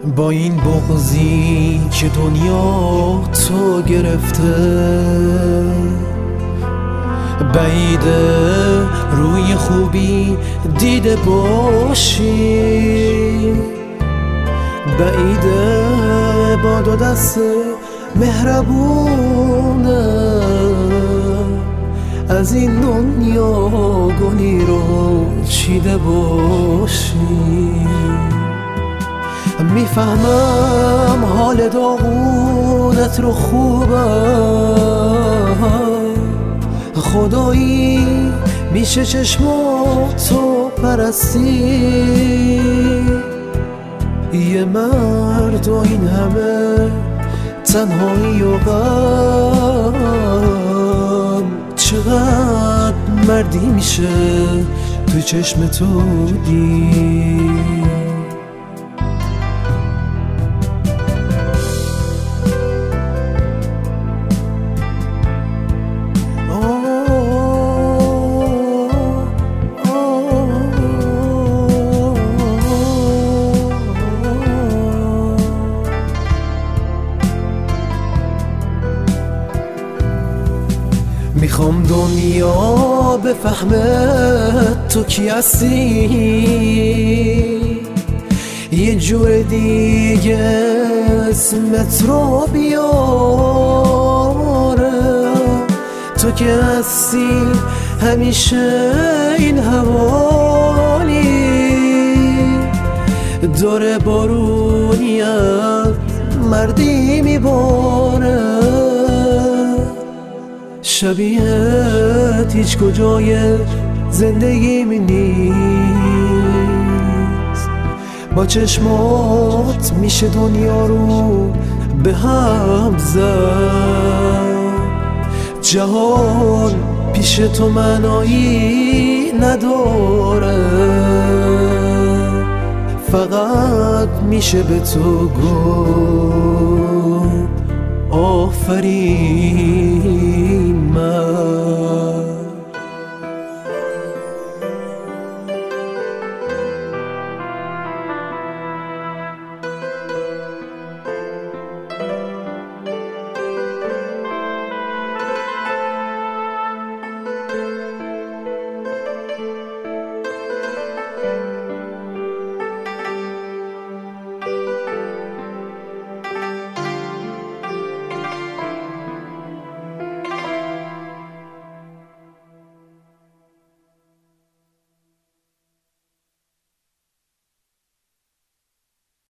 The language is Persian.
با این بغضی که دنیا تو گرفته، بعیده روی خوبی دیده باشی، بعیده با دو دست مهربونه از این دنیا گلی رو چیده باشی. میفهمم حال داغونت رو خوبم، خدایی میشه چشماتو پرستی، یه مرد و این همه تنهایی و غم، چقدر مردی میشه تو چشم تو دید. میخوام دنیا بفهمه تو کی هستی، یه جور دیگه اسمت رو بیاره، تو که هستی همیشه این حوالی، دور بارونیت مردی میباره، شبیهت هیچ کجای زندگیم نیست، با چشمات میشه دنیا رو به هم زد، جهان پیش تو معنایی نداره، فقط میشه به تو گفت آفرین.